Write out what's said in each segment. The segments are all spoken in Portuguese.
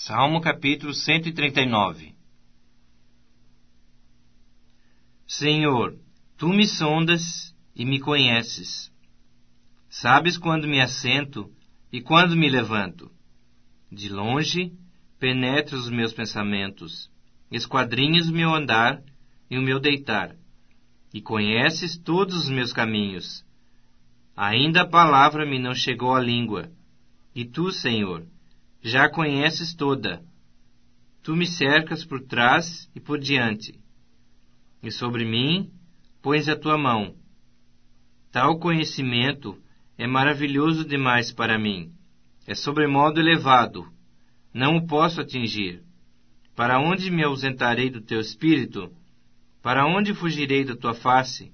Salmo capítulo 139. Senhor, Tu me sondas e me conheces. Sabes quando me assento e quando me levanto. De longe, penetras os meus pensamentos, esquadrinhas o meu andar e o meu deitar, e conheces todos os meus caminhos. Ainda a palavra me não chegou à língua, e Tu, Senhor, já a conheces toda. Tu me cercas por trás e por diante, e sobre mim pões a Tua mão. Tal conhecimento é maravilhoso demais para mim, é sobremodo elevado, não o posso atingir. Para onde me ausentarei do Teu Espírito? Para onde fugirei da Tua face?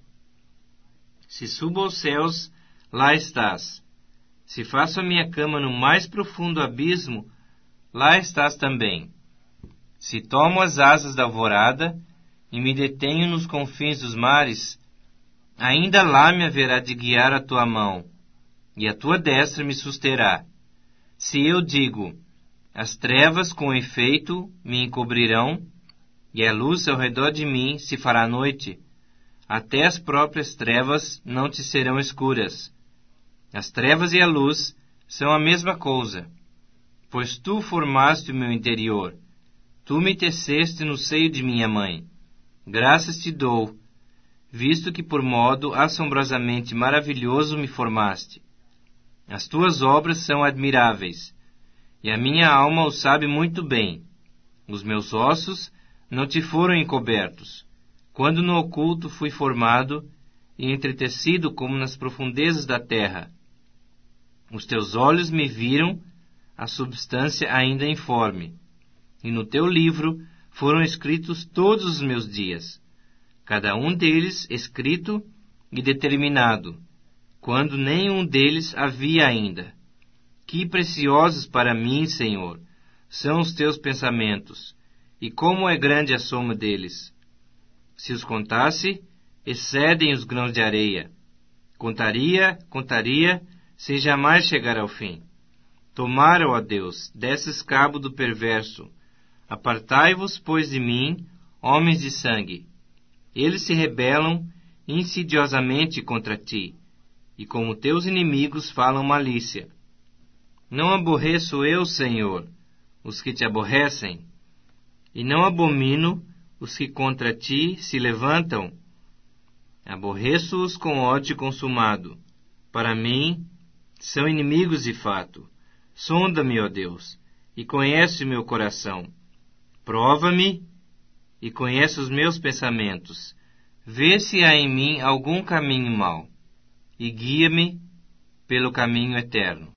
Se subo aos céus, lá estás. Se faço a minha cama no mais profundo abismo, lá estás também. Se tomo as asas da alvorada e me detenho nos confins dos mares, ainda lá me haverá de guiar a Tua mão, e a Tua destra me susterá. Se eu digo, as trevas com efeito me encobrirão, e a luz ao redor de mim se fará noite, até as próprias trevas não te serão escuras. As trevas e a luz são a mesma coisa, pois Tu formaste o meu interior, Tu me teceste no seio de minha mãe. Graças Te dou, visto que por modo assombrosamente maravilhoso me formaste. As Tuas obras são admiráveis, e a minha alma o sabe muito bem. Os meus ossos não Te foram encobertos, quando no oculto fui formado e entretecido como nas profundezas da terra. Os Teus olhos me viram a substância ainda informe, e no Teu livro foram escritos todos os meus dias, cada um deles escrito e determinado, quando nenhum deles havia ainda. Que preciosos para mim, Senhor, são os Teus pensamentos, e como é grande a soma deles. Se os contasse, excedem os grãos de areia. Contaria, sem jamais chegar ao fim. Tomara, ó Deus, desses cabo do perverso. Apartai-vos, pois, de mim, homens de sangue. Eles se rebelam insidiosamente contra Ti, e como Teus inimigos falam malícia. Não aborreço eu, Senhor, os que Te aborrecem, e não abomino os que contra Ti se levantam. Aborreço-os com ódio consumado. Para mim, são inimigos de fato. Sonda-me, ó Deus, e conhece o meu coração. Prova-me e conhece os meus pensamentos. Vê se há em mim algum caminho mau, e guia-me pelo caminho eterno.